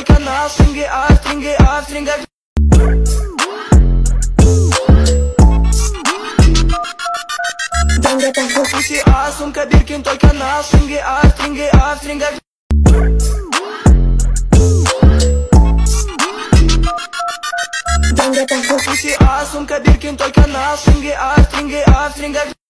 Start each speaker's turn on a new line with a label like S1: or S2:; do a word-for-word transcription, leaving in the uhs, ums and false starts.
S1: canal, stringe af, stringe af, stringe af. Puxi af, som Kabir Kin tot canal, stringe af, stringe af, stringe af. Puxi af, som Kabir Kin tot canal, stringe af, stringe af, stringe af.